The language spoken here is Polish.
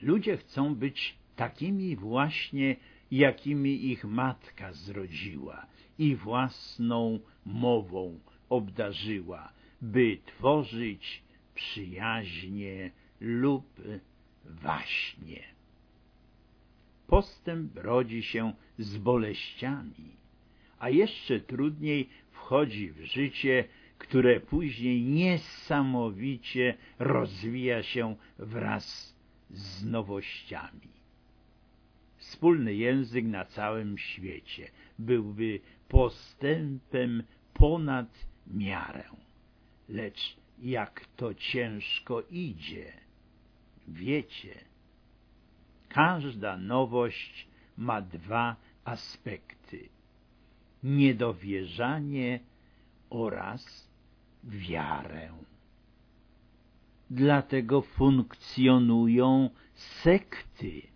Ludzie chcą być takimi właśnie, jakimi ich matka zrodziła i własną mową obdarzyła, by tworzyć przyjaźnie lub waśnie. Postęp rodzi się z boleściami, a jeszcze trudniej wchodzi w życie, które później niesamowicie rozwija się wraz z nowościami. Wspólny język na całym świecie byłby postępem ponad miarę. Lecz jak to ciężko idzie, wiecie. Każda nowość ma dwa aspekty: niedowierzanie oraz wiarę. Dlatego funkcjonują sekty,